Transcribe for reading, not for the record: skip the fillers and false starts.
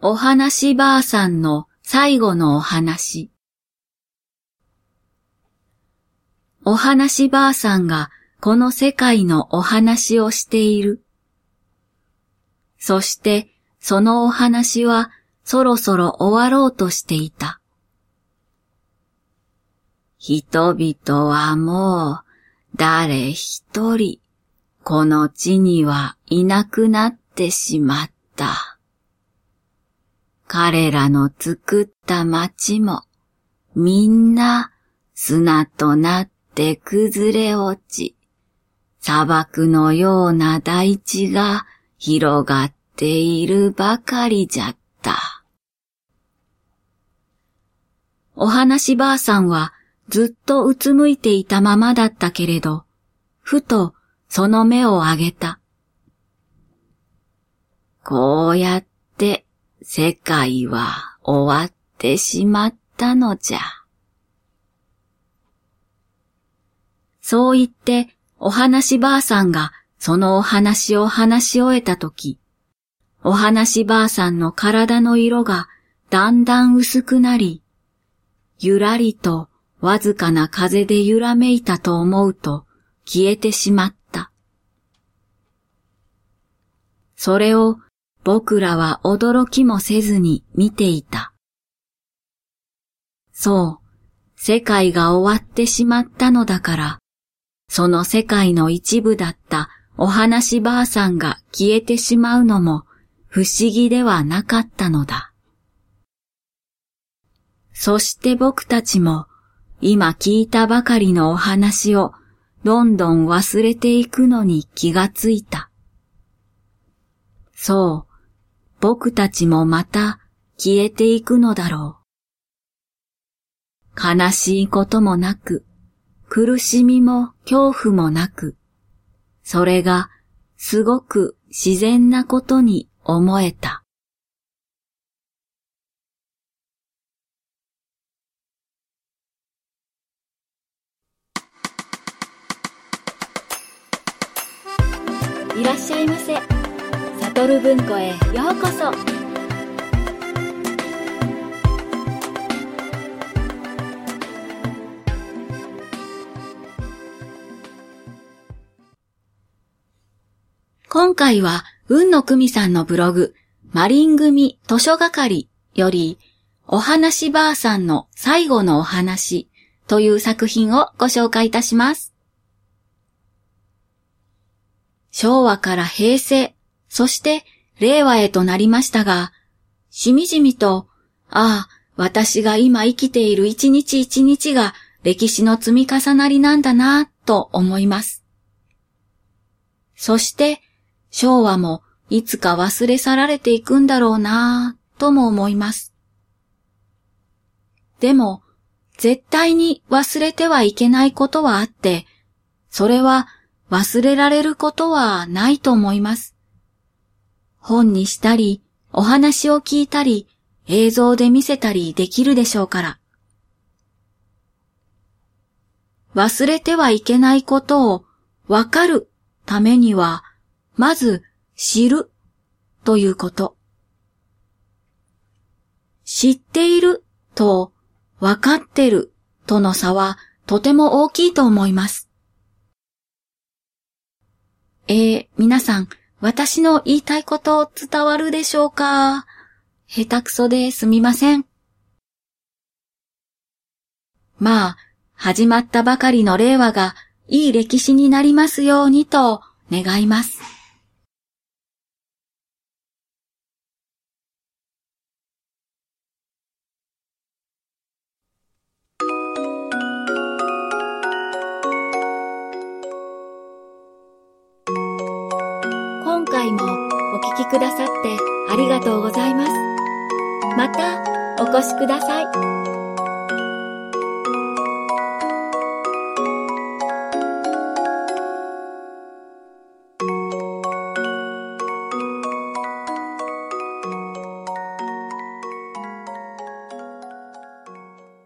おはなしばあさんの最後のお話。おはなしばあさんがこの世界のお話をしている。そしてそのお話はそろそろ終わろうとしていた。人々はもう誰一人この地にはいなくなってしまった。彼らの作った町もみんな砂となって崩れ落ち、砂漠のような大地が広がっているばかりじゃった。おはなしばあさんはずっとうつむいていたままだったけれど、ふとその目を上げた。こうやって世界は終わってしまったのじゃ。そう言っておはなしばあさんがそのお話を話し終えたとき、おはなしばあさんの体の色がだんだん薄くなり、ゆらりとわずかな風で揺らめいたと思うと消えてしまった。それを僕らは驚きもせずに見ていた。そう、世界が終わってしまったのだから、その世界の一部だったおはなしばあさんが消えてしまうのも不思議ではなかったのだ。そして僕たちも今聞いたばかりのお話をどんどん忘れていくのに気がついた。そう、僕たちもまた消えていくのだろう。悲しいこともなく、苦しみも恐怖もなく、それがすごく自然なことに思えた。いらっしゃいませ。サトル文庫へようこそ。今回は雲野久美さんのブログマリン組図書係よりおはなしばあさんの最後のお話という作品をご紹介いたします。昭和から平成、そして令和へとなりましたが、しみじみと、私が今生きている一日一日が歴史の積み重なりなんだなぁと思います。そして昭和もいつか忘れ去られていくんだろうなぁとも思います。でも絶対に忘れてはいけないことはあって、それは忘れられることはないと思います。本にしたり、お話を聞いたり、映像で見せたりできるでしょうから。忘れてはいけないことをわかるためには、まず知るということ。知っているとわかってるとの差はとても大きいと思います。皆さん、私の言いたいこと伝わるでしょうか？下手くそですみません。まあ、始まったばかりの令和がいい歴史になりますようにと願います。今回もお聞きくださってありがとうございます。またお越しください。